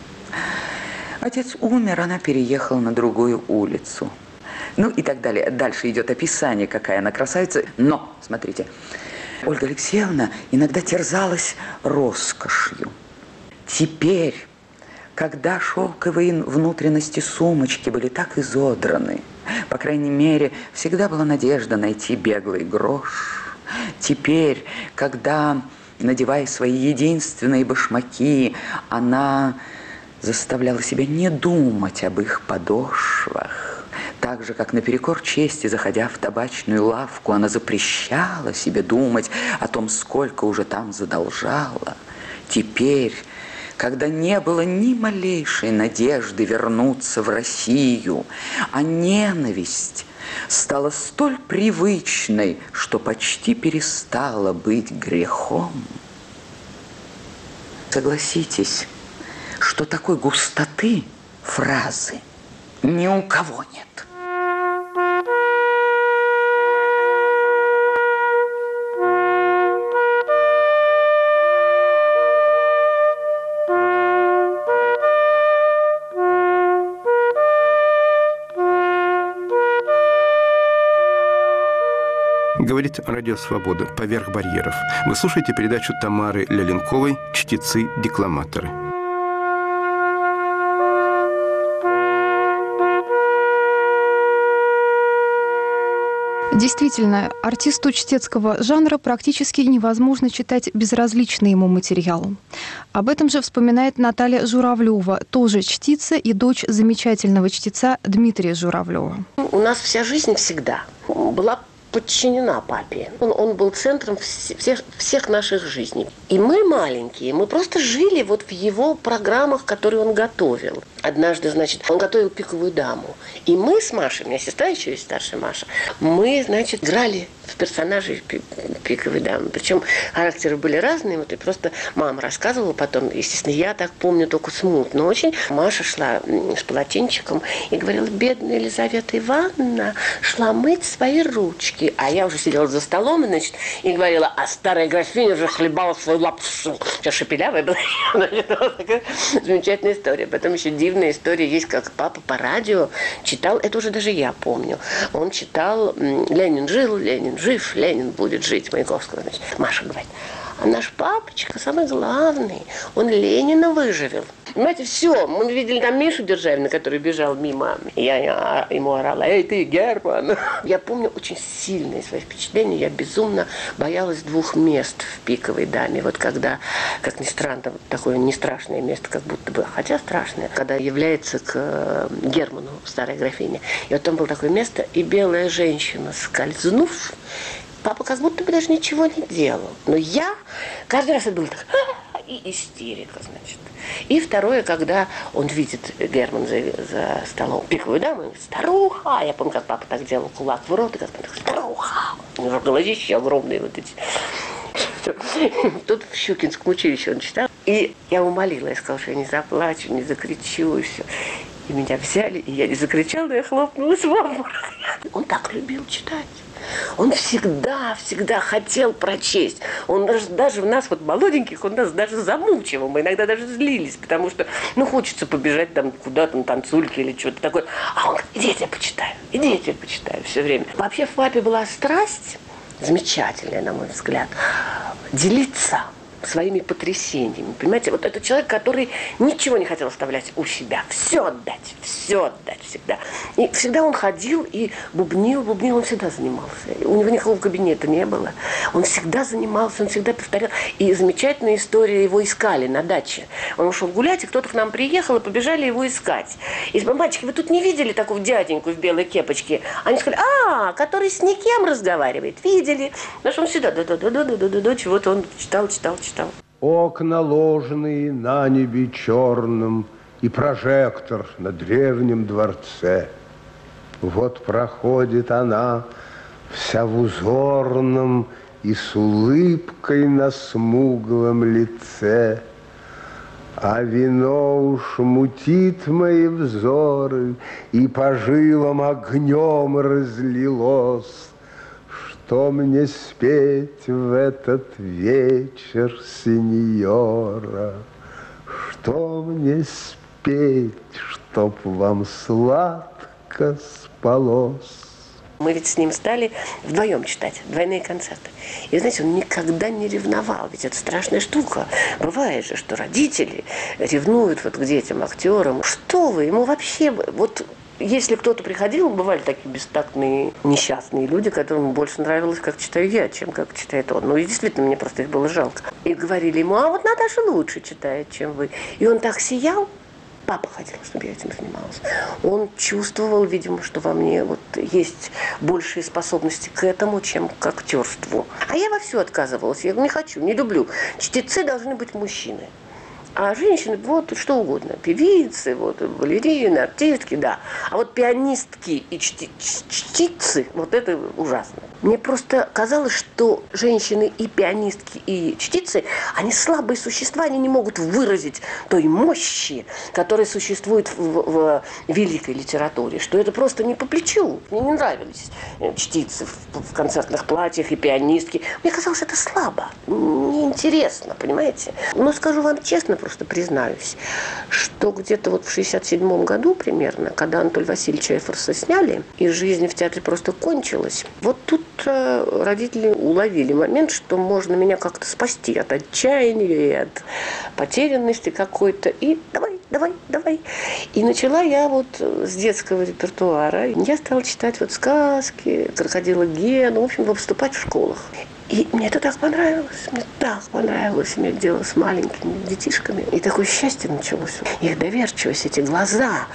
Отец умер, она переехала на другую улицу. Ну и так далее. Дальше идет описание, какая она красавица. Но, смотрите, Ольга Алексеевна иногда терзалась роскошью. Теперь, когда шелковые внутренности сумочки были так изодраны, по крайней мере, всегда была надежда найти беглый грош. Теперь, когда, надевая свои единственные башмаки, она заставляла себя не думать об их подошвах. Так же, как наперекор чести, заходя в табачную лавку, она запрещала себе думать о том, сколько уже там задолжала. Теперь, когда не было ни малейшей надежды вернуться в Россию, а ненависть стала столь привычной, что почти перестала быть грехом. Согласитесь, что такой густоты фразы ни у кого нет. Говорит Радио Свобода «Поверх барьеров». Вы слушаете передачу Тамары Леленковой «Чтецы-декламаторы». Действительно, артисту чтецкого жанра практически невозможно читать безразличный ему материал. Об этом же вспоминает Наталья Журавлева, тоже чтица и дочь замечательного чтеца Дмитрия Журавлева. У нас вся жизнь всегда была подчинена папе. Он, он был центром всех, всех наших жизней. И мы маленькие, мы просто жили вот в его программах, которые он готовил. Однажды, значит, он готовил «Пиковую даму». И мы с Машей, у меня сестра еще есть старшая Маша, мы, значит, играли в персонажей «Пиковой дамы». Причем характеры были разные. Вот и просто мама рассказывала потом, естественно, я так помню только смутно очень. Маша шла с полотенчиком и говорила: бедная Елизавета Ивановна шла мыть свои ручки. А я уже сидела за столом, значит, и говорила: а старая графиня уже хлебала свою лапшу. Сейчас шепелявая была. Такая замечательная история. Потом еще дивная история есть, как папа по радио читал, это уже даже я помню. Он читал «Ленин жил, Ленин жив, Ленин будет жить» Маяковского. Значит, Маша говорит: а наш папочка самый главный, он Ленина выживел. Понимаете, все. Мы видели там Мишу Державина, который бежал мимо. И я ему орала: эй, ты, Герман! Я помню очень сильные свои впечатления. Я безумно боялась двух мест в «Пиковой даме». Вот когда, как ни странно, такое не страшное место, как будто бы, хотя страшное, когда является к Герману, старой графине. И вот там было такое место, и белая женщина, скользнув, папа как будто бы даже ничего не делал. Но я каждый раз это было так, и истерика, значит. И второе, когда он видит Герман за, за столом «Пиковую даму», он говорит: старуха! Я помню, как папа так делал, кулак в рот, и как говорит: старуха! У него глазища огромные вот эти. Тут в Щукинском училище он читал. И я умолила, я сказала, что я не заплачу, не закричу, и все. И меня взяли, и я не закричала, но я хлопнулась в обморок. Он так любил читать. Он всегда, всегда хотел прочесть. Он даже, даже в нас, вот молоденьких, он нас даже замучивал. Мы иногда даже злились, потому что, ну, хочется побежать там куда-то на танцульки или что-то такое. А он говорит: иди, я тебя почитаю, иди, я тебя почитаю все время. Вообще в папе была страсть, замечательная, на мой взгляд, делиться своими потрясениями. Понимаете, вот это человек, который ничего не хотел оставлять у себя. Все отдать, все отдать всегда. И всегда он ходил и бубнил, бубнил, он всегда занимался. У него никакого кабинета не было. Он всегда занимался, он всегда повторял. И замечательная история, его искали на даче. Он ушел гулять, и кто-то к нам приехал, и побежали его искать. И мальчики: вы тут не видели такого дяденьку в белой кепочке? Они сказали: а, который с никем разговаривает. Видели. Потому что он всегда, да-да-да-да-да-да-да, чего-то он читал, читал, читал. Окна ложные на небе черном и прожектор на древнем дворце. Вот проходит она вся в узорном и с улыбкой на смуглом лице. А вино уж мутит мои взоры и по жилам огнем разлилось. Что мне спеть в этот вечер, сеньора? Что мне спеть, чтоб вам сладко спалось? Мы ведь с ним стали вдвоем читать двойные концерты. И, знаете, он никогда не ревновал. Ведь это страшная штука. Бывает же, что родители ревнуют вот к детям, актерам. Что вы? Ему вообще... вот. Если кто-то приходил, бывали такие бестактные, несчастные люди, которым больше нравилось, как читаю я, чем как читает он. Ну и действительно, мне просто их было жалко. И говорили ему: а вот Наташа лучше читает, чем вы. И он так сиял. Папа хотел, чтобы я этим занималась. Он чувствовал, видимо, что во мне вот есть большие способности к этому, чем к актерству. А я во все отказывалась. Я не хочу, не люблю. Чтецы должны быть мужчины. А женщины, вот что угодно, певицы, вот, балерины, артистки, да. А вот пианистки и чти- чтицы, вот это ужасно. Мне просто казалось, что женщины и пианистки, и чтицы, они слабые существа, они не могут выразить той мощи, которая существует в, в великой литературе, что это просто не по плечу. Мне не нравились чтицы в, в концертных платьях и пианистки. Мне казалось, это слабо, неинтересно, понимаете? Но скажу вам честно, просто признаюсь, что где-то вот в шестьдесят седьмом году примерно, когда Анатолия Васильевича Эфорса сняли, и жизнь в театре просто кончилась, вот тут э, родители уловили момент, что можно меня как-то спасти от отчаяния и от потерянности какой-то, и давай, давай, давай. И начала я вот с детского репертуара, я стала читать вот сказки, «Крокодила Гену», в общем, выступать в школах. И мне это так понравилось, мне так понравилось иметь дело с маленькими детишками. И такое счастье началось. Их доверчивость, эти глаза,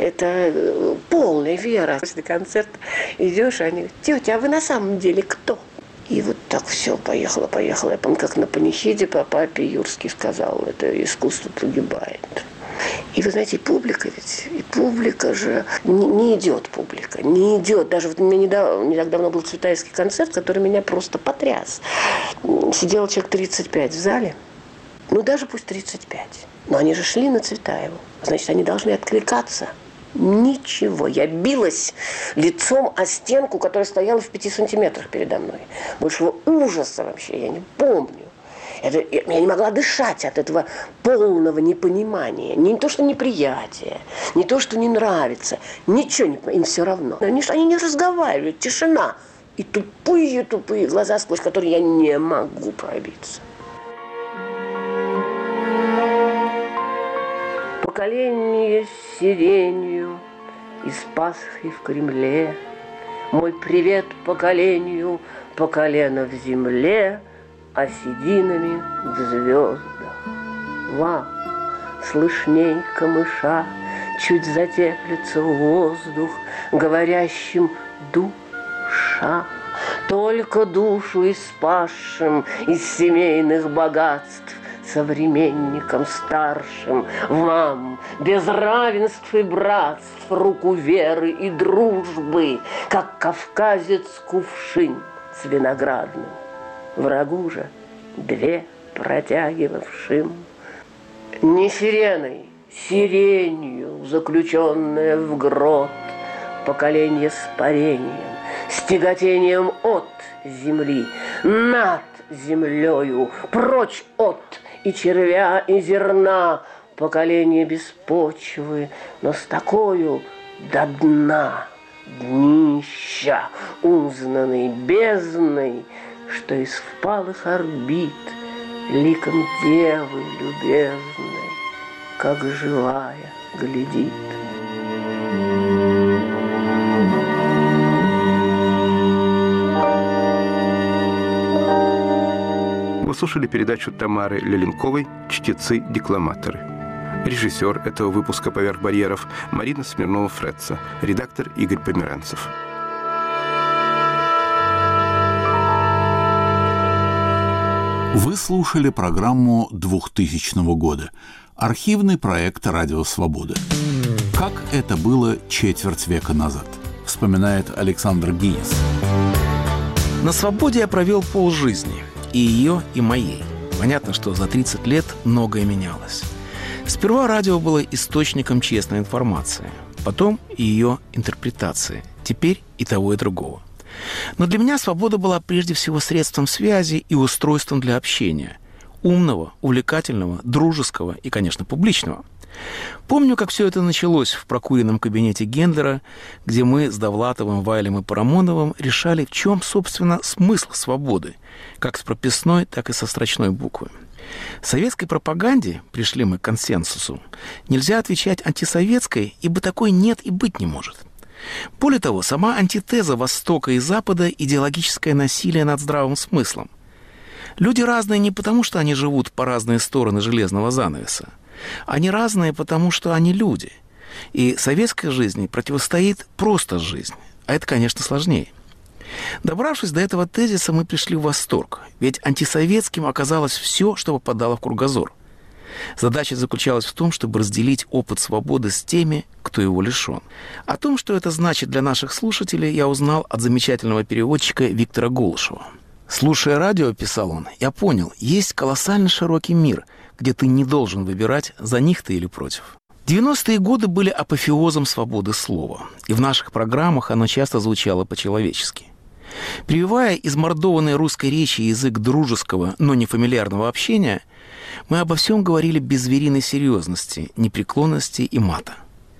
это полная вера. После концерта идешь, они говорят: тетя, а вы на самом деле кто? И вот так все, поехала, поехала. Я помню, как на панихиде по папе Юрский сказал: это искусство погибает. И вы знаете, и публика ведь, и публика же, не, не идет публика, не идет. Даже вот у меня недавно, не так давно был цветаевский концерт, который меня просто потряс. Сидело человек тридцать пять в зале, ну даже пусть тридцать пять, но они же шли на Цветаеву, значит, они должны откликаться. Ничего, я билась лицом о стенку, которая стояла в пяти сантиметрах передо мной. Большего ужаса вообще я не помню. Это, я не могла дышать от этого полного непонимания. Не то, что неприятие, не то, что не нравится. Ничего не, им все равно. Они, они не разговаривают, тишина. И тупые-тупые глаза, сквозь которые я не могу пробиться. Поколение с сиренью из Пасхи в Кремле. Мой привет поколению, по колено в земле, а сединами в звездах. Вам слышней камыша чуть затеплится воздух, говорящим душа. Только душу и спасшим из семейных богатств современникам старшим, вам без равенств и братств руку веры и дружбы, как кавказец кувшин с виноградным. Врагу же две протягивавшим. Не сиреной, сиренью, заключенная в грот, поколение с парением, с тяготением от земли, над землею, прочь от и червя, и зерна, поколение без почвы, но с такою до дна, днища, узнанной бездной, что из впалых орбит ликом девы любезной, как живая, глядит. Вы слушали передачу Тамары Леленковой «Чтецы-декламаторы». Режиссер этого выпуска «Поверх барьеров» Марина Смирнова-Фретца, редактор Игорь Померанцев. Вы слушали программу двухтысячного года. Архивный проект «Радио Свобода». Как это было четверть века назад, вспоминает Александр Гинис. На свободе я провел полжизни. И ее, и моей. Понятно, что за тридцать лет многое менялось. Сперва радио было источником честной информации, потом и ее интерпретации, теперь и того, и другого. Но для меня свобода была прежде всего средством связи и устройством для общения. Умного, увлекательного, дружеского и, конечно, публичного. Помню, как все это началось в прокуренном кабинете Гендера, где мы с Довлатовым, Вайлем и Парамоновым решали, в чем, собственно, смысл свободы, как с прописной, так и со строчной буквы. В советской пропаганде, пришли мы к консенсусу, нельзя отвечать антисоветской, ибо такой нет и быть не может. Более того, сама антитеза Востока и Запада – идеологическое насилие над здравым смыслом. Люди разные не потому, что они живут по разные стороны железного занавеса. Они разные, потому что они люди. И советской жизни противостоит просто жизнь. А это, конечно, сложнее. Добравшись до этого тезиса, мы пришли в восторг. Ведь антисоветским оказалось все, что попадало в кругозор. Задача заключалась в том, чтобы разделить опыт свободы с теми, кто его лишен. О том, что это значит для наших слушателей, я узнал от замечательного переводчика Виктора Голышева. «Слушая радио, — писал он, — я понял, есть колоссально широкий мир, где ты не должен выбирать, за них ты или против». девяностые годы были апофеозом свободы слова, и в наших программах оно часто звучало по-человечески. Прививая измордованной русской речи язык дружеского, но не фамильярного общения, мы обо всем говорили без звериной серьезности, непреклонности и мата.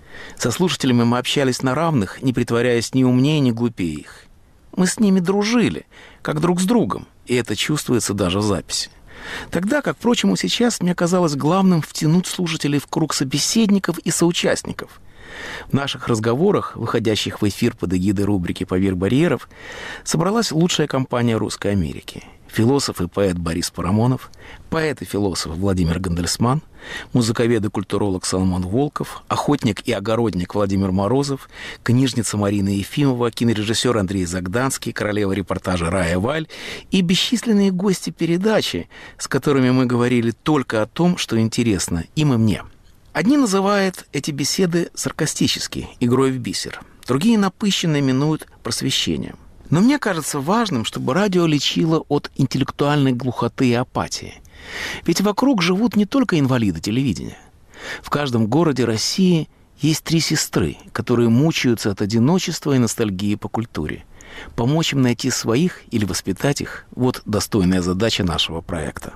Со слушателями мы общались на равных, не притворяясь ни умнее, ни глупее их. Мы с ними дружили, как друг с другом, и это чувствуется даже в записи. Тогда, как, впрочем, и сейчас, мне казалось главным втянуть слушателей в круг собеседников и соучастников. В наших разговорах, выходящих в эфир под эгидой рубрики «Поверх барьеров», собралась лучшая компания Русской Америки. Философ и поэт Борис Парамонов, поэт и философ Владимир Гандельсман, музыковед и культуролог Соломон Волков, охотник и огородник Владимир Морозов, книжница Марина Ефимова, кинорежиссер Андрей Загданский, королева репортажа Рая Валь и бесчисленные гости передачи, с которыми мы говорили только о том, что интересно им и мне. Одни называют эти беседы саркастически, игрой в бисер. Другие напыщенно именуют просвещением. Но мне кажется важным, чтобы радио лечило от интеллектуальной глухоты и апатии. Ведь вокруг живут не только инвалиды телевидения. В каждом городе России есть три сестры, которые мучаются от одиночества и ностальгии по культуре. Помочь им найти своих или воспитать их – вот достойная задача нашего проекта.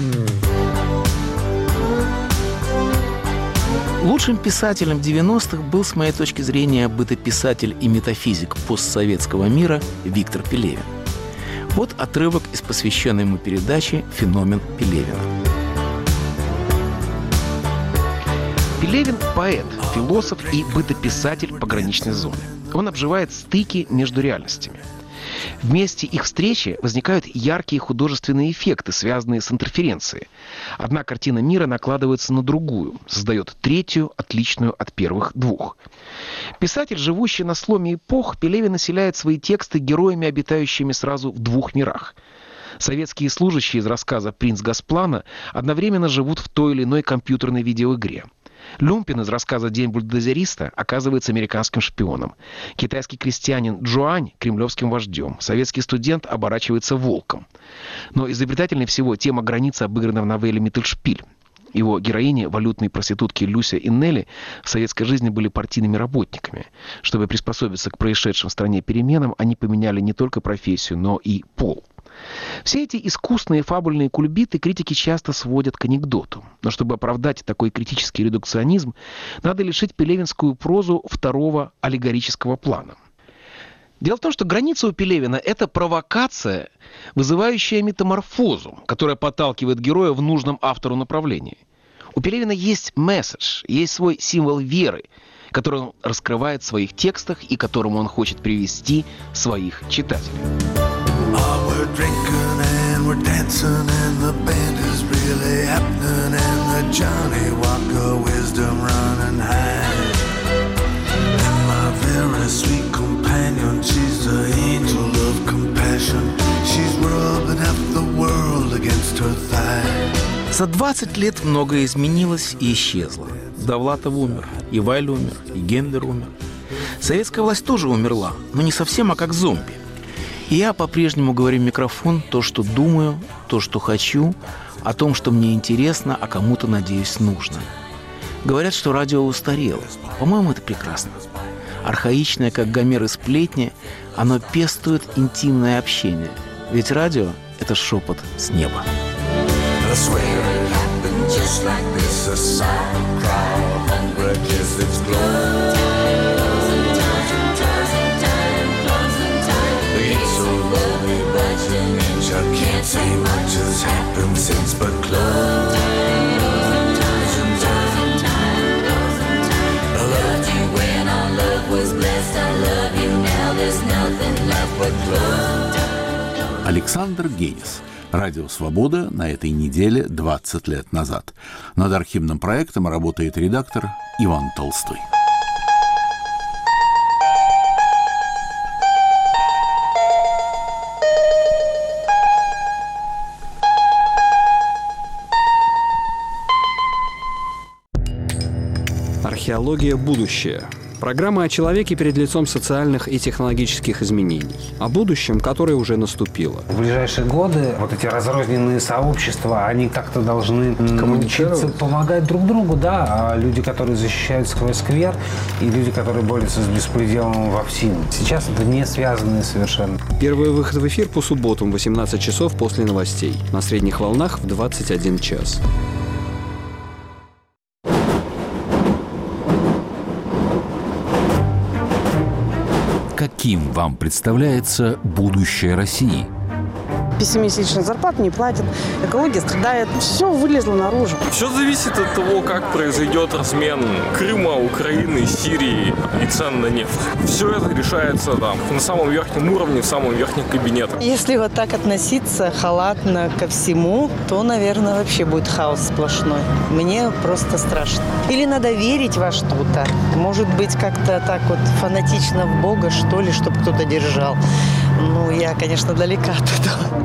Лучшим писателем девяностых был, с моей точки зрения, бытописатель и метафизик постсоветского мира Виктор Пелевин. Вот отрывок из посвященной ему передачи «Феномен Пелевина». Пелевин – поэт, философ и бытописатель пограничной зоны. Он обживает стыки между реальностями. В месте их встречи возникают яркие художественные эффекты, связанные с интерференцией. Одна картина мира накладывается на другую, создает третью, отличную от первых двух. Писатель, живущий на сломе эпох, Пелевин населяет свои тексты героями, обитающими сразу в двух мирах. Советские служащие из рассказа «Принц Госплана» одновременно живут в той или иной компьютерной видеоигре. Люмпин из рассказа «День бульдозериста» оказывается американским шпионом. Китайский крестьянин Джуань – кремлевским вождем. Советский студент оборачивается волком. Но изобретательнее всего тема границы обыграна в новелле «Миттельшпиль». Его героини, валютные проститутки Люся и Нелли, в советской жизни были партийными работниками. Чтобы приспособиться к происшедшим в стране переменам, они поменяли не только профессию, но и пол. Все эти искусные фабульные кульбиты критики часто сводят к анекдоту. Но чтобы оправдать такой критический редукционизм, надо лишить пелевинскую прозу второго аллегорического плана. Дело в том, что граница у Пелевина – это провокация, вызывающая метаморфозу, которая подталкивает героя в нужном автору направлении. У Пелевина есть месседж, есть свой символ веры, который он раскрывает в своих текстах и которому он хочет привести своих читателей. Oh, we're drinking and we're dancing and the band is really happening and the Johnny Walker wisdom running high. And my very sweet companion, she's the angel of compassion. She's rubbing half the world against her thigh. За двадцать лет многое изменилось и исчезло. Довлатов умер, и Вайль умер, и Гендер умер. Советская власть тоже умерла, но не совсем, а как зомби. И я по-прежнему говорю в микрофон то, что думаю, то, что хочу, о том, что мне интересно, а кому-то, надеюсь, нужно. Говорят, что радио устарело. По-моему, это прекрасно. Архаичное, как Гомер и сплетни, оно пестует интимное общение. Ведь радио – это шепот с неба. I can't say much has happened since but close. I loved you when our love was blessed. I love you now, there's nothing left but close. Александр Генис. Радио «Свобода» на этой неделе двадцать лет назад. Над архивным проектом работает редактор Иван Толстой. Археология будущее. Программа о человеке перед лицом социальных и технологических изменений. О будущем, которое уже наступило. В ближайшие годы вот эти разрозненные сообщества, они как-то должны коммуницировать, помогать друг другу, да. А люди, которые защищают свой сквер, и люди, которые борются с беспределом во ВСИН. Сейчас это не связанные совершенно. Первый выход в эфир по субботам в восемнадцать часов после новостей. На средних волнах в двадцать один час. Каким вам представляется будущее России? Пятимесячную зарплату не платят, экология страдает, все вылезло наружу. Все зависит от того, как произойдет размен Крыма, Украины, Сирии и цен на нефть. Все это решается там, на самом верхнем уровне, в самом верхнем кабинете. Если вот так относиться халатно ко всему, то, наверное, вообще будет хаос сплошной. Мне просто страшно. Или надо верить во что-то. Может быть, как-то так вот фанатично в Бога, что ли, чтобы кто-то держал. Ну, я, конечно, далека от этого.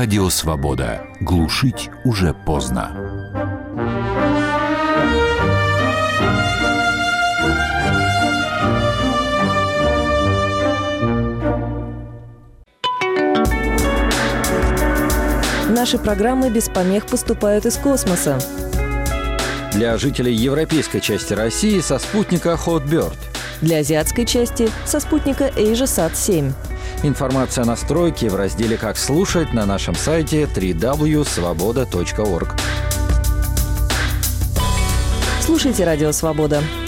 Радио «Свобода». Глушить уже поздно. Наши программы без помех поступают из космоса. Для жителей европейской части России со спутника Hotbird. Для азиатской части со спутника AsiaSat семь. Информация о настройке в разделе «Как слушать» на нашем сайте дабл-ю дабл ю дабл ю точка свобода точка орг. Слушайте «Радио Свобода».